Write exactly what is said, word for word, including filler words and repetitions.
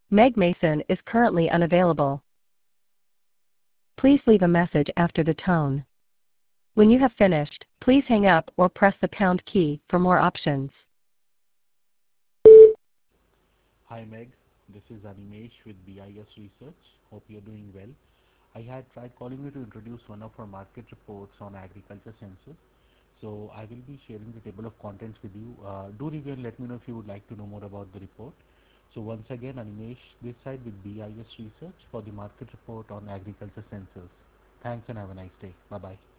Meg Mason is currently unavailable. Please leave a message after the tone. When you have finished, please hang up or press the pound key for more options. Hi Meg, this is Animesh with B I S Research. Hope you're doing well. I had tried calling you to introduce one of our market reports on agriculture census. So I will be sharing the table of contents with you. Uh, do review and let me know if you would like to know more about the report. So once again, Animesh this side with B I S Research for the market report on agriculture census. Thanks and have a nice day. Bye bye.